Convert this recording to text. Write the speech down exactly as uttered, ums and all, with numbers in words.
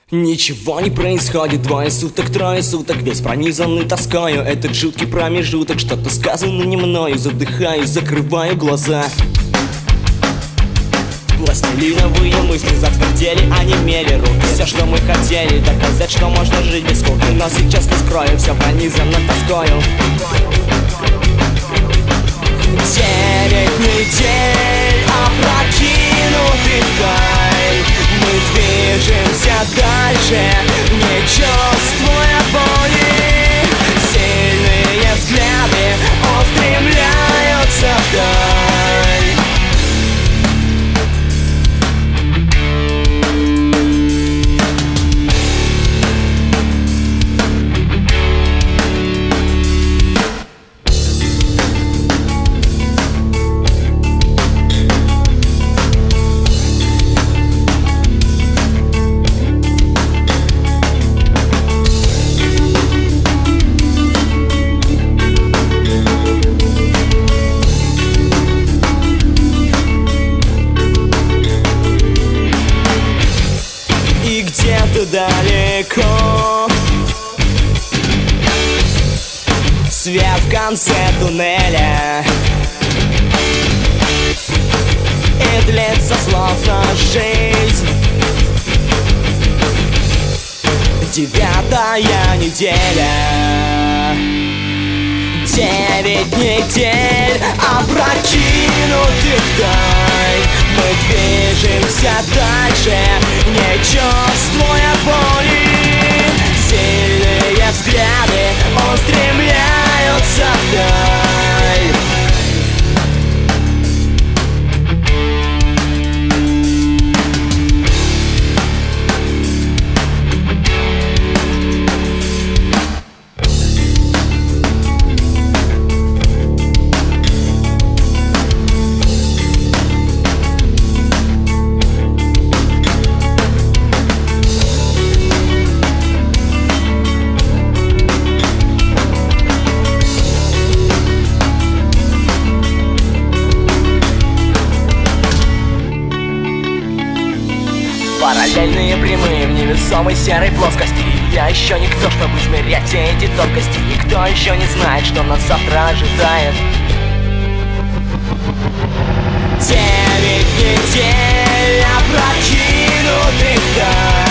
Ничего не происходит, двое суток, трое суток, весь пронизанный тоскою. Этот жуткий промежуток, что-то сказано не мною. Задыхаюсь, закрываю глаза. Пластилиновые мысли затвердели, онемели руки. Все, что мы хотели, доказать, что можно жить без скуки. Но сейчас не скрою, все пронизано тоскою. Девять недель опрокинутых вдаль. Мы движемся дальше, не чувствуя боли. Сильные взгляды устремляются вдаль. Где-то далеко свет в конце туннеля, и длится словно жизнь. Девятая неделя. Девять недель опрокинутых вдаль. Мы движемся дальше, не чувствуя боли. Сильные взгляды устремляются вдаль. Параллельные прямые в невесомой серой плоскости. Я еще никто, чтобы измерять все эти тонкости. Никто еще не знает, что нас завтра ожидает. Девять недель опрокинутых вдаль.